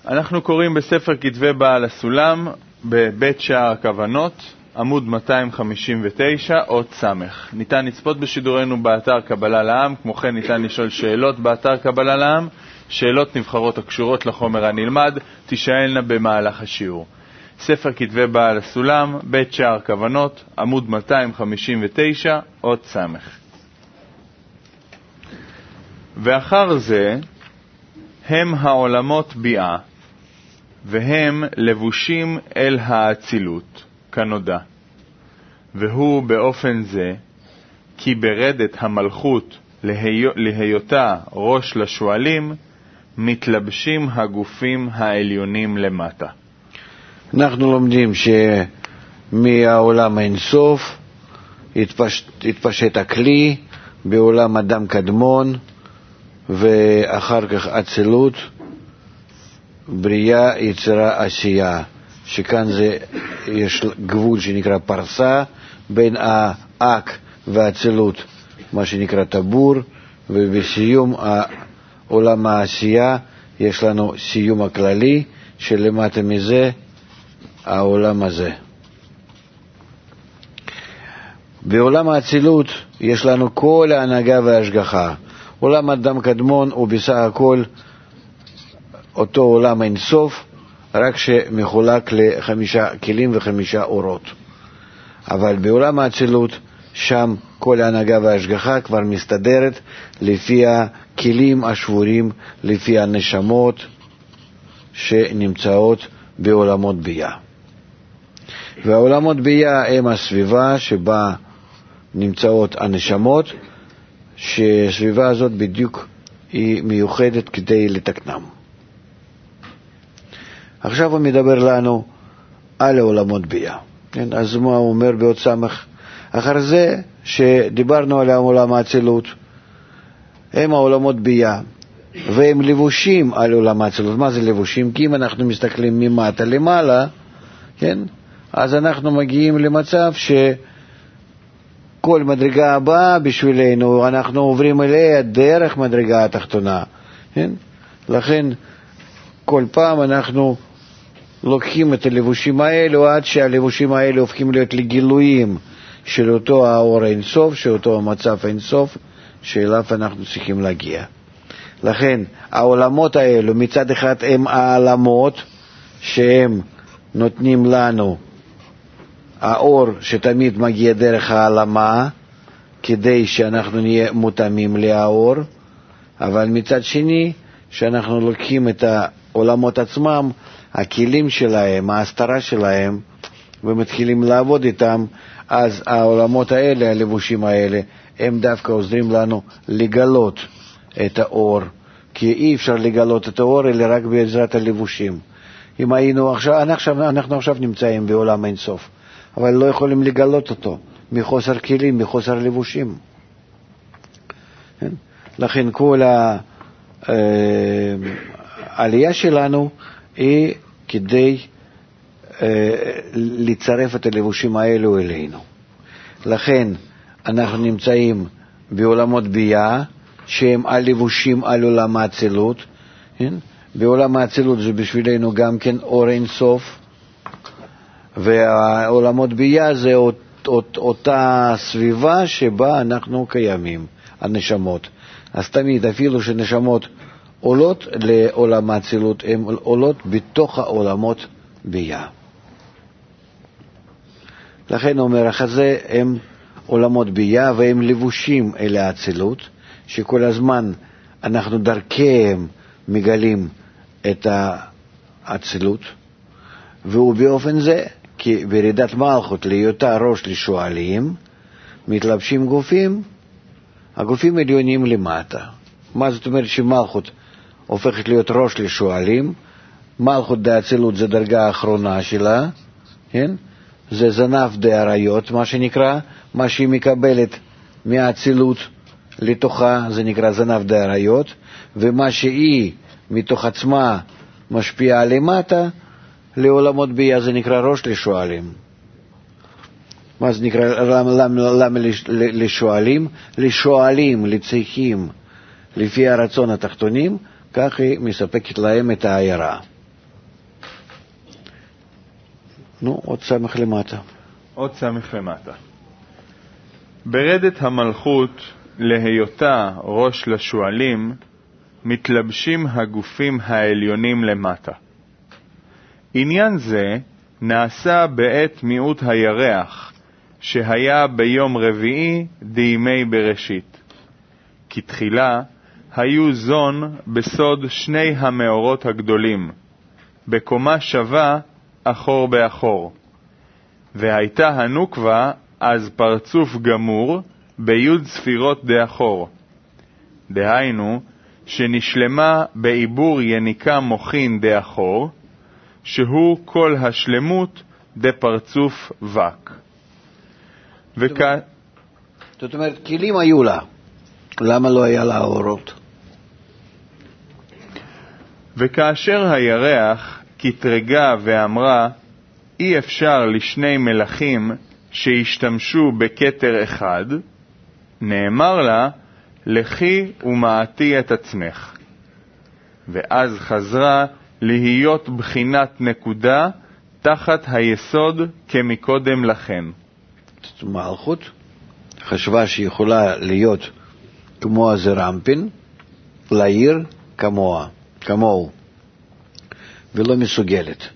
אנחנו קוראים בספר כתבי בעל הסולם, בבית שער הכוונות, עמוד 259, אות סמך. ניתן לצפות בשידורנו באתר קבלה לעם, כמו כן ניתן לשאול שאלות באתר קבלה לעם, שאלות נבחרות הקשורות לחומר הנלמד, תשאלנה במהלך השיעור. ספר כתבי בעל הסולם, בית שער הכוונות, עמוד 259, אות סמך. ואחר זה הם העולמות ביאה, והם לבושים אל האצילות, כנודע. והוא באופן זה, כי ברדת המלכות להיותה ראש לשואלים, מתלבשים הגופים העליונים למטה. אנחנו לומדים שמהעולם אינסוף התפשט הכלי בעולם אדם קדמון, ואחר כך אצילות, בריאה, יצירה, עשייה, שכאן יש גבול שנקרא פרסה בין האק והאצילות, מה שנקרא טבור, ובסיום עולם העשייה יש לנו סיום הכללי שלמטה מזה העולם הזה. בעולם האצילות יש לנו כל ההנהגה וההשגחה. עולם אדם קדמון הוא בסך הכל אותו עולם אינסוף, רק שמחולק ל5 כלים ו5 אורות. אבל בעולם האצילות, שם כל ההנהגה וההשגחה כבר מסתדרת לפי הכלים השבורים, לפי הנשמות שנמצאות בעולמות ביאה. והעולמות ביאה הם הסביבה שבה נמצאות הנשמות, שהסביבה הזאת בדיוק היא מיוחדת כדי לתקנם. עכשיו הוא מדבר לנו על העולמות ביאה. אז מה הוא אומר באות סמך? אחר זה שדיברנו על עולם האצילות, הם העולמות ביאה, והם לבושים על עולם האצילות. מה זה לבושים? כי אם אנחנו מסתכלים ממטה למעלה, כן? אז אנחנו מגיעים למצב שכל מדרגה הבאה בשבילנו, אנחנו עוברים אליה דרך מדרגה התחתונה. כן? לכן כל פעם אנחנו לוקחים את הלבושים האלו עד שהלבושים האלו הופכים להיות לגילויים של אותו האור האינסוף, של אותו המצב האינסוף שאליו אנחנו צריכים להגיע. לכן העולמות האלו מצד אחד הם העלמות שהם נותנים לנו האור שתמיד מגיע דרך העלמה כדי שאנחנו נהיה מותאמים לאור, אבל מצד שני שאנחנו לוקחים את העולמות עצמם, הכלים שלהם, ההסתרה שלהם, ומתחילים לעבוד איתם, אז העולמות האלה, הלבושים האלה, הם דווקא עוזרים לנו לגלות את האור, כי אי אפשר לגלות את האור אלא רק בעזרת הלבושים. אם אנחנו עכשיו נמצאים בעולם אינסוף, אבל לא יכולים לגלות אותו מחוסר כלים, מחוסר לבושים. לכן כל העלייה שלנו היא כדי לצרף את הלבושים האלו אלינו. לכן אנחנו נמצאים בעולמות ביאה שהם הלבושים על עולם האצילות. בעולם האצילות זה בשבילנו גם כן אור אין סוף, והעולמות ביאה זה אותה סביבה שבה אנחנו קיימים, הנשמות. אז תמיד אפילו שנשמות עולות לעולם האצילות, הן עולות בתוך העולמות ביאה. לכן הוא אומר, החזה הם עולמות ביאה והם לבושים אל האצילות, שכל הזמן אנחנו דרכיהם מגלים את האצילות, והוא באופן זה, כי ברדת מלכות להיותה ראש לשואלים, מתלבשים גופים, הגופים עליונים למטה. מה זאת אומרת שמלכות הופכת להיות ראש לשואלים? מלכות דאצילות זה דרגה האחרונה שלה, כן? זה זנב דאריות, מה שנקרא, מה שהיא מקבלת מהאצילות לתוכה, זה נקרא זנב דאריות, ומה שהיא מתוך עצמה משפיעה למטה, לעולמות ביאה זה נקרא ראש לשואלים. מה זה נקרא? למה לשואלים? לשואלים, לצריכים, לפי הרצון התחתונים, כך היא מספקת להם את העיירה. עוד סמך למטה. עוד סמך למטה. ברדת המלכות להיותה ראש לשואלים, מתלבשים הגופים העליונים למטה. עניין זה נעשה בעת מיעוט הירח, שהיה ביום רביעי דימי בראשית. כתחילה היו זון בסוד שני המאורות הגדולים, בקומה שווה אחור באחור. והייתה הנוקבה אז פרצוף גמור ביוד ספירות דאחור. דהיינו, שנשלמה בעיבור יניקה מוכין דאחור, שהוא כל השלמות דפרצוף וק. זאת אומרת, כלים היו לה. למה לא היה לה אורות? וכאשר הירח כתרגה ואמרה, אי אפשר לשני מלכים שהשתמשו בכתר אחד, נאמר לה, לכי ומעטי את עצמך. ואז חזרה להיות בחינת נקודה תחת היסוד כמקודם לכן. מלכות חשבה שיכולה להיות כמו הזרמפין, לעיר כמוהו, ולא מסוגלת.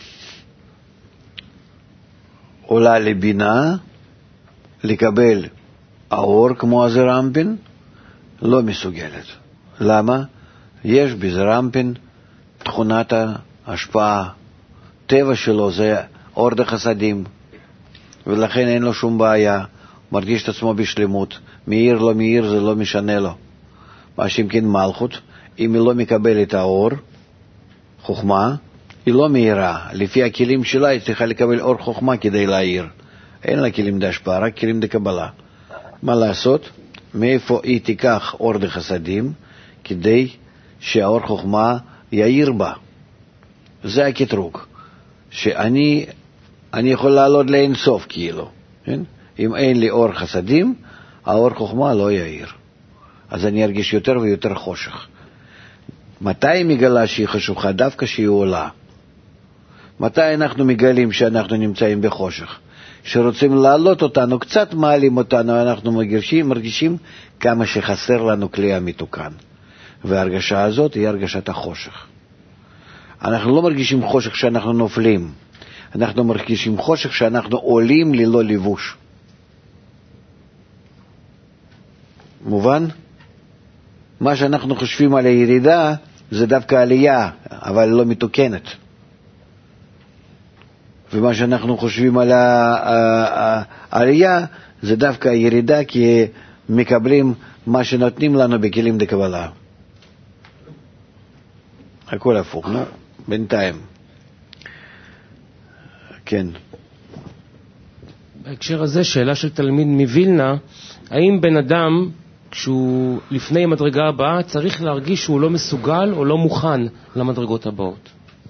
עולה לבינה, לקבל האור כמו הזרמפין, לא מסוגלת. למה? יש בזרמפין תכונת ההשפעה. טבע שלו זה אור דחסדים, ולכן אין לו שום בעיה. מרגיש את עצמו בשלמות. מאיר לא מאיר זה לא משנה לו. מה שאם מלכות, אם היא לא מקבלת האור, חוכמה, היא לא מאירה. לפי הכלים שלה היא צריכה לקבל אור חוכמה כדי להאיר. אין לה כלים דהשפעה, רק כלים דקבלה. מה לעשות? מאיפה היא תיקח אור דחסדים כדי שהאור חוכמה יאיר בה? זה הקטרוג. שאני יכול לעלות לאין סוף כאילו. כן? אם אין לי אור חסדים, האור חוכמה לא יאיר. אז אני ארגיש יותר ויותר חושך. מתי היא מגלה שהיא חשוכה? דווקא שהיא עולה. מתי אנחנו מגלים שאנחנו נמצאים בחושך? שרוצים לעלות אותנו, קצת מעלים אותנו, אנחנו מרגישים כמה שחסר לנו כלי המתוקן. וההרגשה הזאת היא הרגשת החושך. אנחנו לא מרגישים חושך כשאנחנו נופלים. אנחנו מרגישים חושך כשאנחנו עולים ללא לבוש. מובן? מה שאנחנו חושבים על הירידה זה דווקא עלייה, אבל לא מתוקנת. ומה שאנחנו חושבים על העלייה זה דווקא הירידה, כי מקבלים מה שנותנים לנו בכלים דקבלה. הכל הפוך, נו? בינתיים. כן. בהקשר הזה, שאלה של תלמיד מווילנה, האם בן אדם, כשהוא לפני המדרגה הבאה, צריך להרגיש שהוא לא מסוגל או לא מוכן למדרגות הבאות?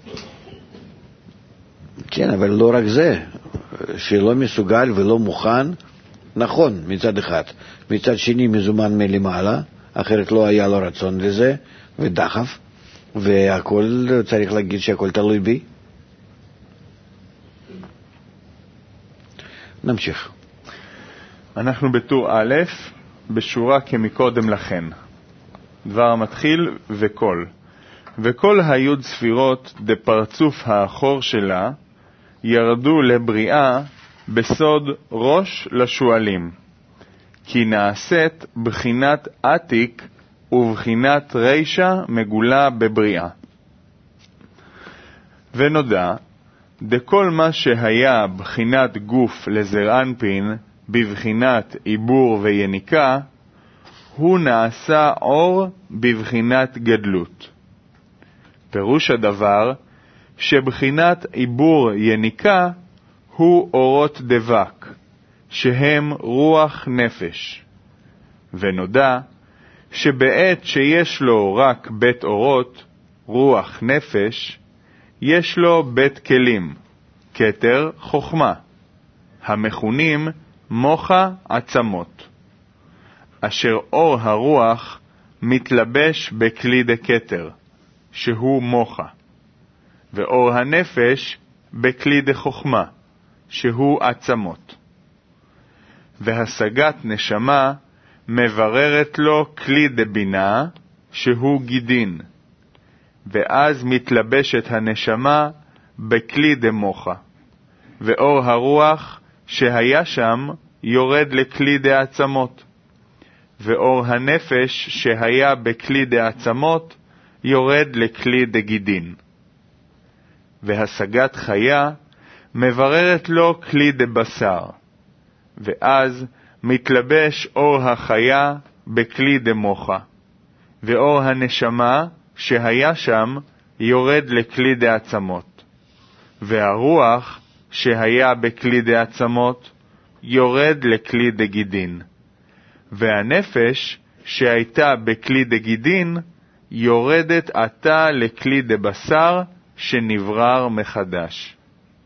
כן, אבל לא רק זה, שלא מסוגל ולא מוכן, נכון מצד אחד, מצד שני מזומן מלמעלה, אחרת לא היה לו רצון לזה, ודחף, והכל, צריך להגיד שהכל תלוי בי. נמשיך. אנחנו בטור א', בשורה כמקודם לכן. דבר המתחיל וכל. וכל היוד ספירות דפרצוף האחור שלה ירדו לבריאה בסוד ראש לשואלים, כי נעשית בחינת עתיק ובחינת רישה מגולה בבריאה. ונודע, דכל מה שהיה בחינת גוף לזרענפין בבחינת עיבור ויניקה, הוא נעשה אור בבחינת גדלות. פירוש הדבר, שבחינת עיבור יניקה הוא אורות דבק, שהם רוח נפש. ונודע, שבעת שיש לו רק בית אורות, רוח נפש, יש לו בית כלים, כתר חוכמה, המכונים מוחה עצמות, אשר אור הרוח מתלבש בכלי דקתר, שהוא מוחה, ואור הנפש בכלי דחוכמה, שהוא עצמות. והשגת נשמה מבררת לו כלי דבינה, שהוא גידין, ואז מתלבשת הנשמה בכלי דמוחה, ואור הרוח שהיה שם יורד לכלי דעצמות, ואור הנפש שהיה בכלי דעצמות יורד לכלי דגידין. והשגת חיה מבררת לו כלי דבשר, ואז מתלבש אור החיה בכלי דמוחה, ואור הנשמה שהיה שם יורד לכלי דעצמות, והרוח שהיה בכלי דעצמות יורד לכלי דגידין, והנפש שהייתה בכלי דגידין יורדת עתה לכלי דבשר שנברר מחדש.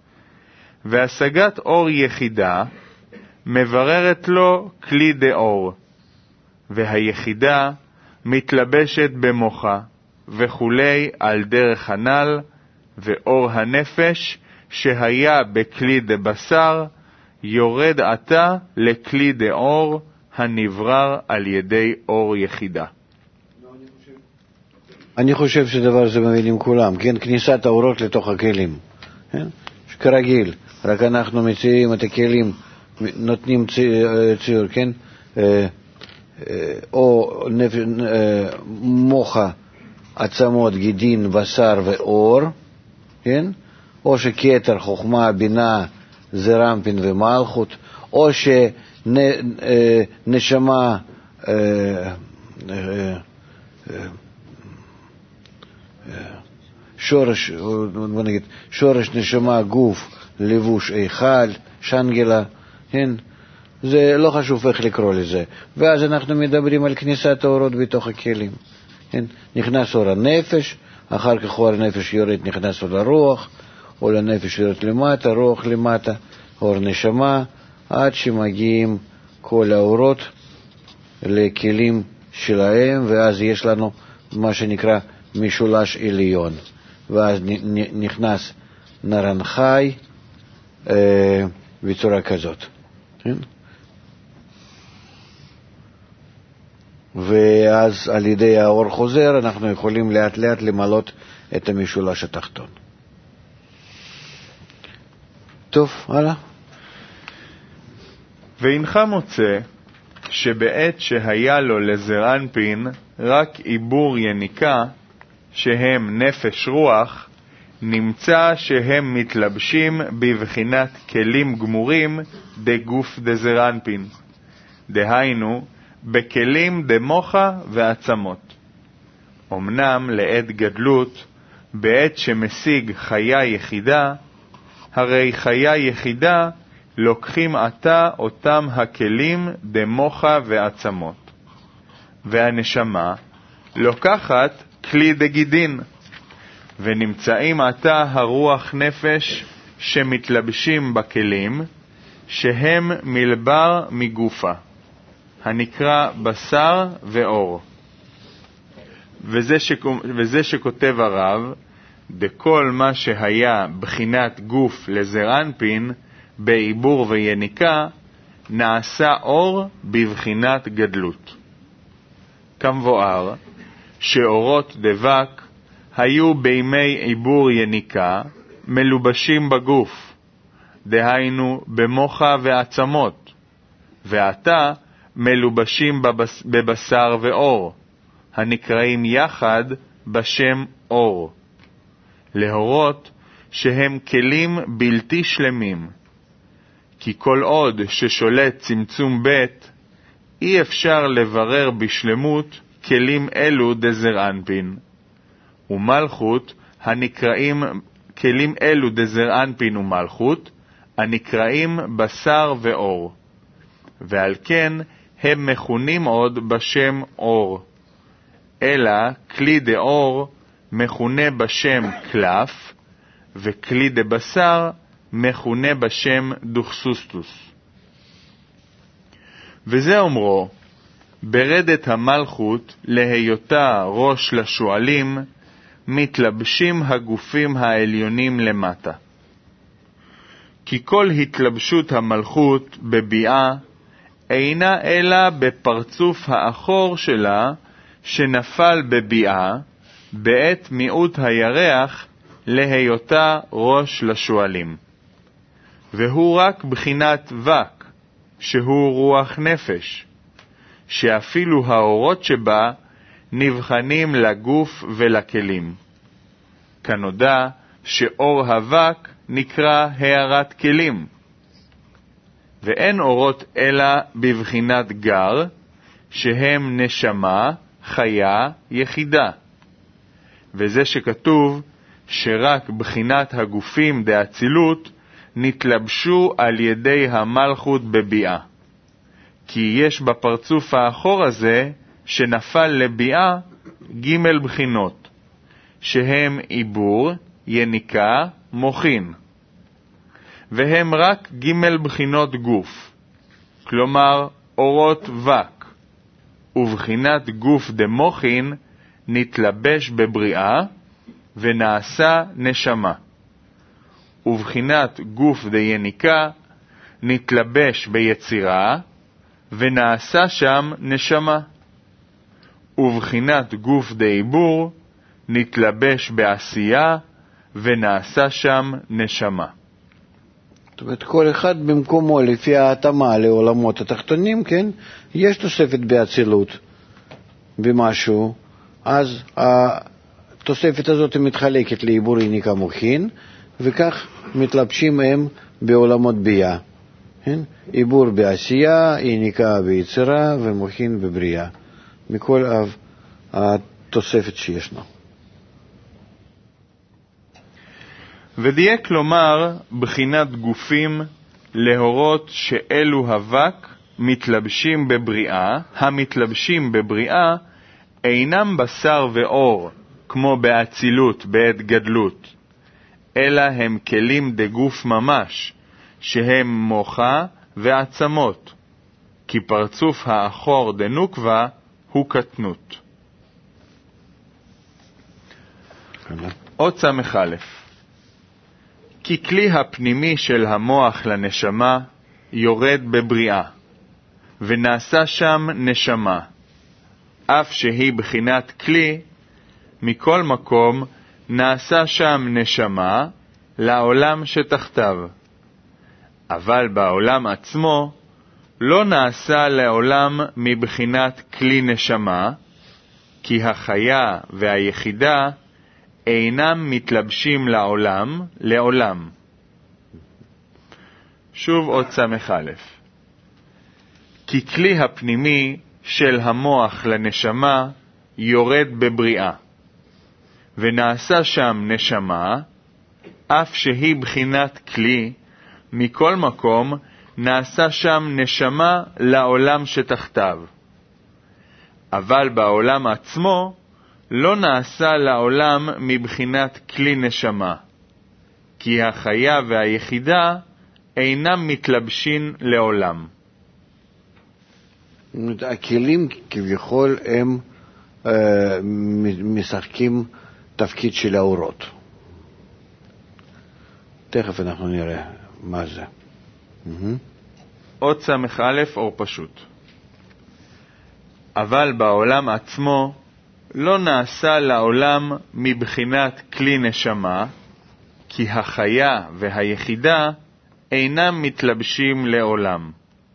והשגת אור יחידה מבררת לו כלי דאור, והיחידה מתלבשת במוחה וכולי על דרך הנ"ל, ואור הנפש שהיה בכלי דבשר יורד עתה לכלי דאור הנברר על ידי אור יחידה. אני חושב שדבר זה מבינים כולם, כן? כניסת האורות לתוך הכלים, כן? כרגיל, רק אנחנו מציעים את הכלים, נותנים ציור, כן? או מוחה, עצמות, גידין, בשר ואור, כן? או שכתר, חוכמה, בינה, זרמפין ומלכות, או שנשמה, שורש, בוא נגיד, שורש נשמה, גוף, לבוש, איכל, שנגלה, כן? זה לא חשוב איך לקרוא לזה. ואז אנחנו מדברים על כניסת האורות בתוך הכלים. כן? נכנס אור הנפש, אחר כך אור הנפש יורד, נכנס אור הרוח, אור הנפש יורד למטה, רוח למטה, אור נשמה, עד שמגיעים כל האורות לכלים שלהם, ואז יש לנו מה שנקרא משולש עליון. ואז נכנס נרן חי בצורה כזאת. כן? ואז על ידי האור חוזר אנחנו יכולים לאט לאט למלות את המשולש התחתון. טוב, הלאה. ואינך מוצא שבעת שהיה לו לזרענפין רק עיבור יניקה, שהם נפש רוח, נמצא שהם מתלבשים בבחינת כלים גמורים דגוף דזרענפין, דהיינו בכלים דמוחה ועצמות. אמנם לעת גדלות, בעת שמשיג חיה יחידה, הרי חיה יחידה לוקחים עתה אותם הכלים דמוחה ועצמות, והנשמה לוקחת כלי דגידין, ונמצאים עתה הרוח נפש שמתלבשים בכלים, שהם מלבר מגופה, הנקרא בשר ואור. וזה שכותב הרב, דכל מה שהיה בחינת גוף לזרענפין, בעיבור ויניקה, נעשה אור בבחינת גדלות. כמבואר, שאורות דבק היו בימי עיבור יניקה מלובשים בגוף, דהיינו במוחה ועצמות, ועתה מלובשים בבשר ואור, הנקראים יחד בשם אור, להורות שהם כלים בלתי שלמים, כי כל עוד ששולט צמצום בית, אי אפשר לברר בשלמות כלים אלו דזרענפין, ומלכות הנקראים כלים אלו דזרענפין ומלכות, הנקראים בשר ואור, ועל כן הם מכונים עוד בשם אור, אלא כלי דאור מכונה בשם קלף, וכלי דבשר מכונה בשם דוכסוסטוס. וזה אומרו, ברדת המלכות להיותה ראש לשועלים, מתלבשים הגופים העליונים למטה, כי כל התלבשות המלכות בביאה אינה אלא בפרצוף האחור שלה שנפל בביאה בעת מיעוט הירח להיותה ראש לשואלים. והוא רק בחינת וק, שהוא רוח נפש, שאפילו האורות שבה נבחנים לגוף ולכלים. כנודע שאור הווק נקרא הערת כלים, ואין אורות אלא בבחינת גר, שהם נשמה, חיה, יחידה. וזה שכתוב שרק בחינת הגופים דאצילות נתלבשו על ידי המלכות בביאה. כי יש בפרצוף האחור הזה שנפל לביאה ג' בחינות, שהם עיבור, יניקה, מוחין. והם רק ג' בחינות גוף, כלומר אורות וק, ובחינת גוף דמוחין נתלבש בבריאה ונעשה נשמה. ובחינת גוף דיניקה נתלבש ביצירה ונעשה שם נשמה. ובחינת גוף דעיבור נתלבש בעשייה ונעשה שם נשמה. זאת אומרת, כל אחד במקומו, לפי ההתאמה לעולמות התחתונים, כן? יש תוספת באצילות במשהו, אז התוספת הזאת מתחלקת לעיבור, יניקה, מוחין, וכך מתלבשים הם בעולמות ביאה. כן? עיבור בעשייה, יניקה ביצירה ומוחין בבריאה. מכל התוספת שישנו. ודייק לומר בחינת גופים להורות שאלו הווק מתלבשים בבריאה, המתלבשים בבריאה אינם בשר ואור כמו באצילות בעת גדלות, אלא הם כלים דגוף ממש, שהם מוחה ועצמות, כי פרצוף האחור דנוקבה הוא קטנות. עוד סמך א', כי כלי הפנימי של המוח לנשמה יורד בבריאה, ונעשה שם נשמה, אף שהיא בחינת כלי, מכל מקום נעשה שם נשמה לעולם שתחתיו. אבל בעולם עצמו לא נעשה לעולם מבחינת כלי נשמה, כי החיה והיחידה אינם מתלבשים לעולם, לעולם. שוב עוד סמך א', כי כלי הפנימי של המוח לנשמה יורד בבריאה, ונעשה שם נשמה, אף שהיא בחינת כלי, מכל מקום נעשה שם נשמה לעולם שתחתיו. אבל בעולם עצמו לא נעשה לעולם מבחינת כלי נשמה, כי החיה והיחידה אינם מתלבשים לעולם. הכלים כביכול הם משחקים תפקיד של האורות. תכף אנחנו נראה מה זה. עוד סמך א' אור פשוט. אבל בעולם עצמו לא נעשה לעולם מבחינת כלי נשמה, כי החיה והיחידה אינם מתלבשים לעולם.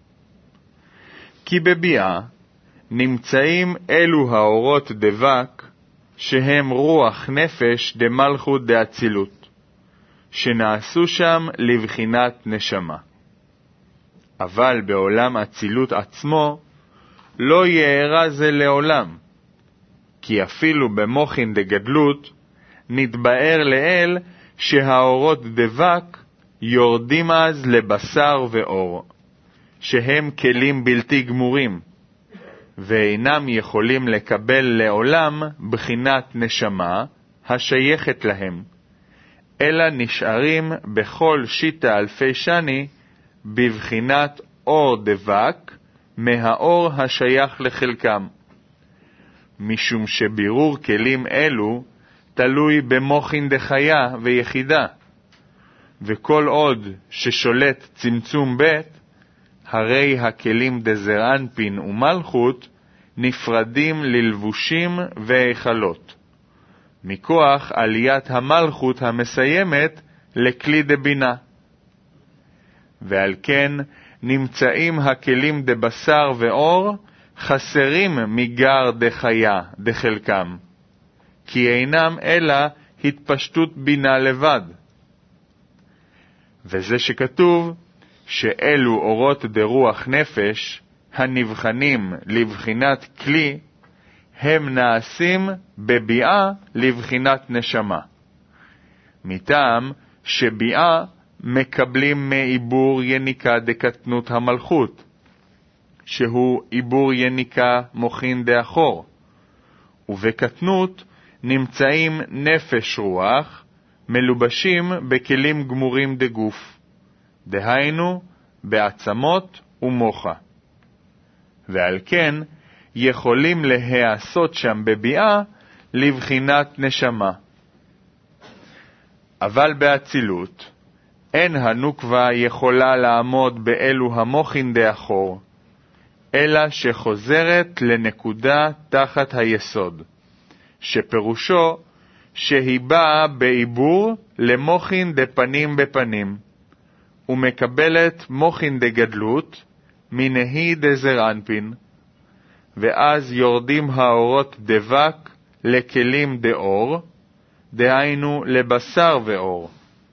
כי בביאה נמצאים אלו האורות דבק, שהם רוח נפש דמלכות דאצילות, שנעשו שם לבחינת נשמה. אבל בעולם אצילות עצמו לא יארה זה לעולם, כי אפילו במוחין דגדלות נתבאר לאל שהאורות דבק יורדים אז לבשר ואור, שהם כלים בלתי גמורים, ואינם יכולים לקבל לעולם בחינת נשמה השייכת להם, אלא נשארים בכל שיטה אלפי שני בבחינת אור דבק מהאור השייך לחלקם, משום שבירור כלים אלו תלוי במוחין דחיה ויחידה, וכל עוד ששולט צמצום ב', הרי הכלים דזרנפין ומלכות נפרדים ללבושים והיכלות, מכוח עליית המלכות המסיימת לכלי דבינה. ועל כן נמצאים הכלים דבשר ואור חסרים מגר דחיה דחלקם, כי אינם אלא התפשטות בינה לבד. וזה שכתוב שאלו אורות דרוח נפש הנבחנים לבחינת כלי, הם נעשים בביאה לבחינת נשמה, מטעם שביאה מקבלים מעיבור יניקה דקטנות המלכות, שהוא עיבור יניקה מוחין דאחור, ובקטנות נמצאים נפש רוח מלובשים בכלים גמורים דגוף, דהיינו בעצמות ומוחה, ועל כן יכולים להיעשות שם בביאה לבחינת נשמה. אבל באצילות אין הנוקבה יכולה לעמוד באלו המוחין דאחור, אלא שחוזרת לנקודה תחת היסוד, שפירושו שהיא באה בעיבור למוחין דפנים בפנים, ומקבלת מוחין דגדלות מנהי דזרנפין, ואז יורדים האורות דבק לכלים דאור, דהיינו לבשר ואור.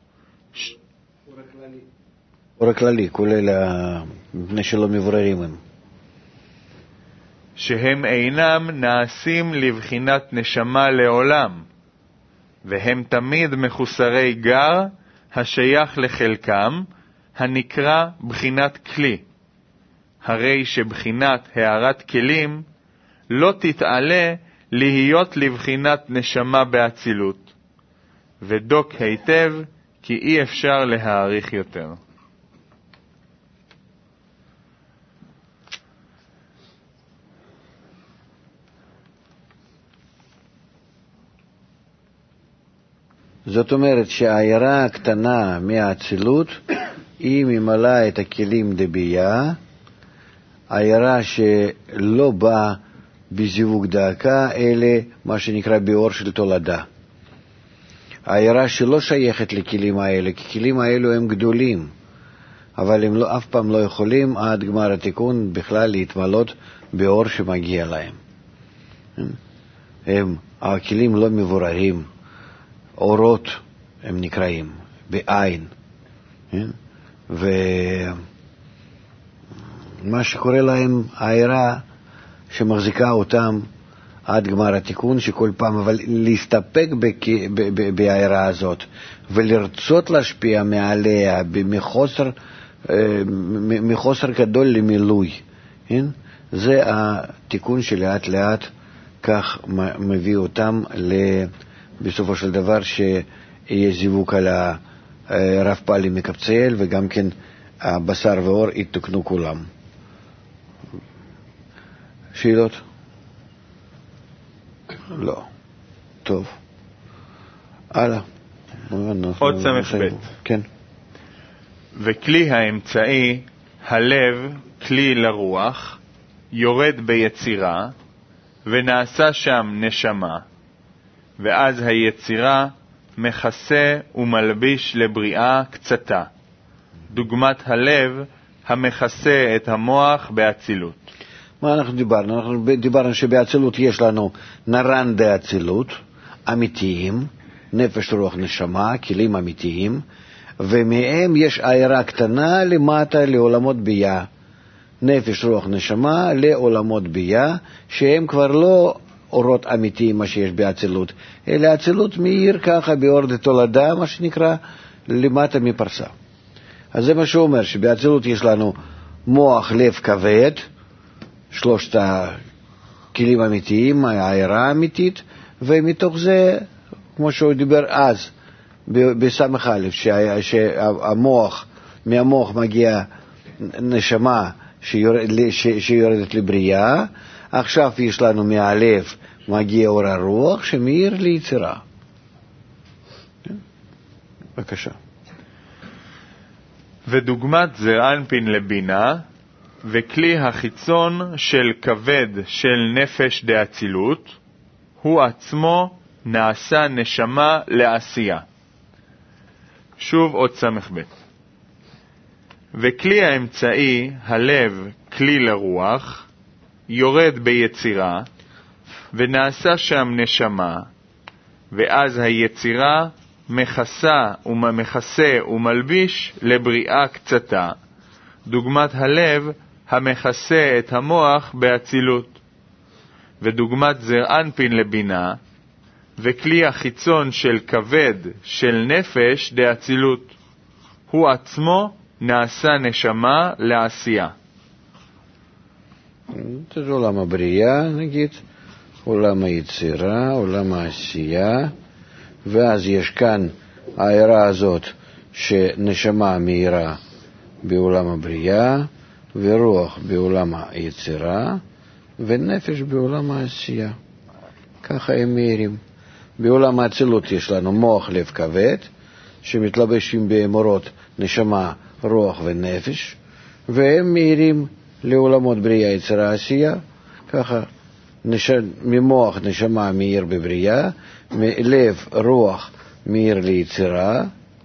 אור הכללי, כולל מפני שלא מבררים הם. שהם אינם נעשים לבחינת נשמה לעולם, והם תמיד מחוסרי גר השייך לחלקם, הנקרא בחינת כלי. הרי שבחינת הערת כלים לא תתעלה להיות לבחינת נשמה באצילות, ודוק היטב כי אי אפשר להעריך יותר. זאת אומרת שהעירה הקטנה מהאצילות היא ממלאה את הכלים דבייה, העירה שלא באה בזיווג דאקה, אלא מה שנקרא באור של תולדה. העירה שלא שייכת לכלים האלה, כי כלים האלו הם גדולים, אבל הם אף פעם לא יכולים עד גמר התיקון בכלל להתמלות באור שמגיע להם. הכלים לא מבוררים, אורות הם נקראים, בעין. ומה שקורה להם, העירה שמחזיקה אותם עד גמר התיקון, שכל פעם, אבל להסתפק בעירה הזאת, ולרצות להשפיע מעליה, מחוסר גדול למילוי. זה התיקון שלאט לאט כך מביא אותם בסופו של דבר שיהיה זיווג על הרב פאלי מקבצאל, וגם כן הבשר ואור יתוקנו כולם. שאלות? לא. טוב. הלאה. עוד סמך ב'. כן. וכלי האמצעי, הלב, כלי לרוח, יורד ביצירה, ונעשה שם נשמה, ואז היצירה מכסה ומלביש לבריאה קצתה, דוגמת הלב המכסה את המוח באצילות. מה אנחנו דיברנו? אנחנו דיברנו שבאצילות יש לנו נרן דאצילות, אמיתיים, נפש רוח נשמה, כלים אמיתיים, ומהם יש עירה קטנה למטה לעולמות בייה, נפש רוח נשמה לעולמות בייה, שהם כבר לא אורות אמיתיים מה שיש באצילות, אלא אצילות מאיר ככה באור דתולדה, מה שנקרא, למטה מפרסה. אז זה מה שהוא אומר, שבאצילות יש לנו מוח, לב, כבד, שלושת הכלים אמיתיים, העירה האמיתית, ומתוך זה, כמו שהוא דיבר אז, בסמך א', שהמוח, מהמוח מגיע נשמה שיורדת לבריאה, עכשיו יש לנו מהלב מגיע אור הרוח שמאיר ליצירה. בבקשה. ודוגמת זרענפין לבינה, וכלי החיצון של כבד של נפש דאצילות, הוא עצמו נעשה נשמה לעשייה. שוב עוד סמך ב'. וכלי האמצעי, הלב, כלי לרוח, יורד ביצירה, ונעשה שם נשמה, ואז היצירה מכסה ומלביש לבריאה קצתה, דוגמת הלב המכסה את המוח באצילות, ודוגמת זרענפין לבינה, וכלי החיצון של כבד של נפש דאצילות, הוא עצמו נעשה נשמה לעשייה. זה עולם הבריאה, נגיד, עולם היצירה, עולם העשייה, ואז יש כאן העירה הזאת שנשמה מהירה בעולם הבריאה, ורוח בעולם היצירה, ונפש בעולם העשייה. ככה הם מהירים. בעולם האצילות יש לנו מוח לב כבד, שמתלבשים באמורות נשמה, רוח ונפש, והם מהירים לעולמות בריאה, יצירה, עשייה. ככה ממוח נשמה מהיר בבריאה, מלב רוח מהיר ליצירה,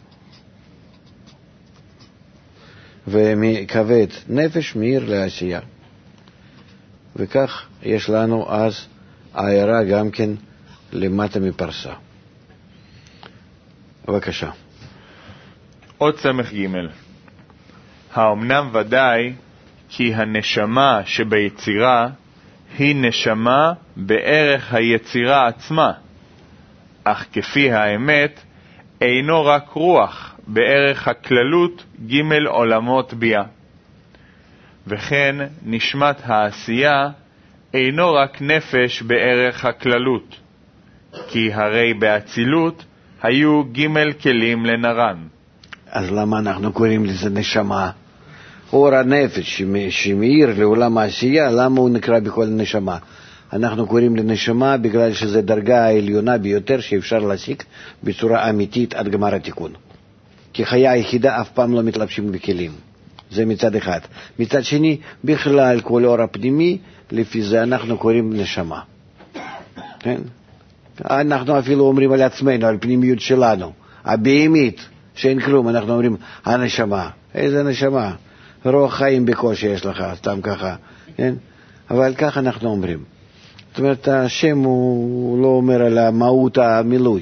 ומכבד נפש מהיר לעשייה. וכך יש לנו אז העירה גם כן למטה מפרסה. בבקשה. עוד סמך ג'. האמנם ודאי כי הנשמה שביצירה היא נשמה בערך היצירה עצמה, אך כפי האמת אינו רק רוח בערך הכללות ג' עולמות בייה. וכן נשמת העשייה אינו רק נפש בערך הכללות, כי הרי באצילות היו ג' כלים לנרן. אז למה אנחנו קוראים לזה נשמה? אור הנפש שמאיר לעולם העשייה, למה הוא נקרא בכל נשמה? אנחנו קוראים לנשמה בגלל שזו דרגה העליונה ביותר שאפשר להשיג בצורה אמיתית עד גמר התיקון. כי חיה היחידה אף פעם לא מתלבשים בכלים. זה מצד אחד. מצד שני, בכלל כל אור הפנימי, לפי זה אנחנו קוראים נשמה. כן? אנחנו אפילו אומרים על עצמנו, על פנימיות שלנו, הבהמית, שאין כלום, אנחנו אומרים הנשמה. איזה נשמה? רוח חיים בקושי יש לך, סתם ככה. כן? אבל ככה אנחנו אומרים. זאת אומרת, השם הוא לא אומר על המהות המילוי.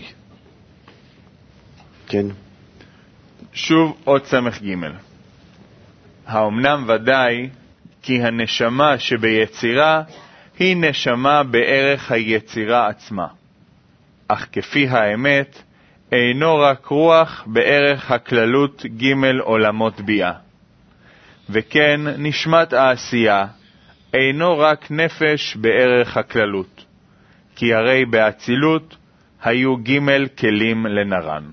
כן? שוב עוד סמך ג'. האמנם ודאי כי הנשמה שביצירה היא נשמה בערך היצירה עצמה, אך כפי האמת אינו רק רוח בערך הכללות ג' עולמות בייה. וכן נשמת העשייה אינו רק נפש בערך הכללות, כי הרי באצילות היו ג' כלים לנרן.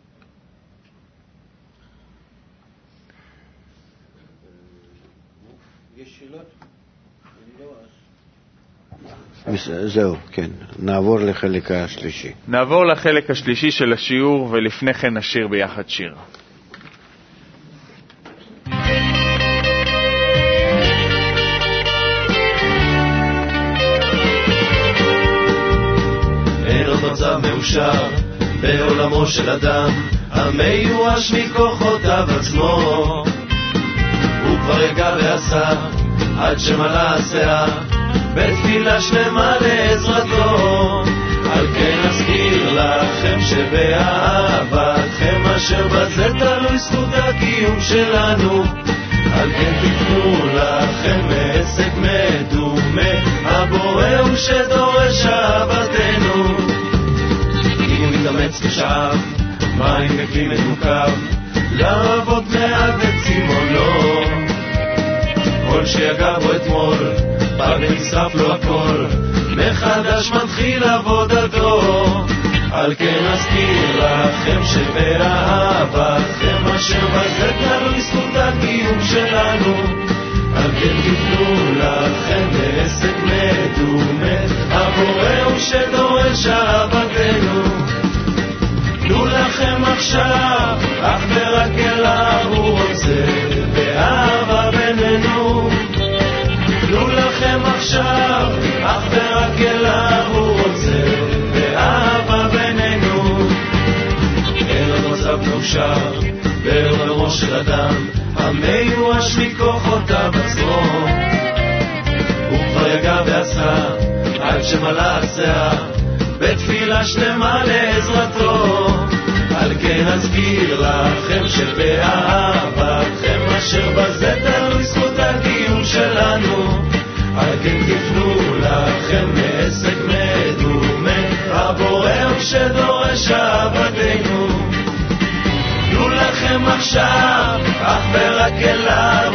זהו, כן. נעבור לחלק השלישי. נעבור לחלק השלישי של השיעור, ולפני כן נשיר ביחד שיר. אין עוד מצב מאושר בעולמו של אדם המיואש מכוחותיו עצמו, הוא כבר יגע ועשה עד שמלא השיער בתפילה שלמה לעזרתו. על כן אזכיר לכם שבאהבתכם אשר בזה תלוי זכות הקיום שלנו, על כן תיתנו לכם מעסק מדומה, הבורא הוא שדורש אהבתנו. אם הוא מתאמץ לשאב מים בכלי מדוקב, לרבות מעט וצימונו, כל שיגע בו אתמול ונשרף לו הכל, מחדש מתחיל עבודתו. על כן אזכיר לכם שבאהבתכם אשר בזה תלוי זכות הקיום שלנו, על כן תיתנו לכם בעסק מדומה, הבורא הוא שדורש אהבתנו. תנו לכם עכשיו אך ורק אליו הוא רוצה, מצב מאושר בעולמו של אדם המיואש מכוחותיו עצמו. הוא כבר יגע ועשה עד שמלא השיער בתפילה שלמה לעזרתו. על כן אזכיר לכם שבאהבתכם אשר בזה תלוי זכות הקיום שלנו. על כן תפנו לכם מעסק מדומה הבורא שדורש אהבתנו. תנו לכם עכשיו אך ורק אליו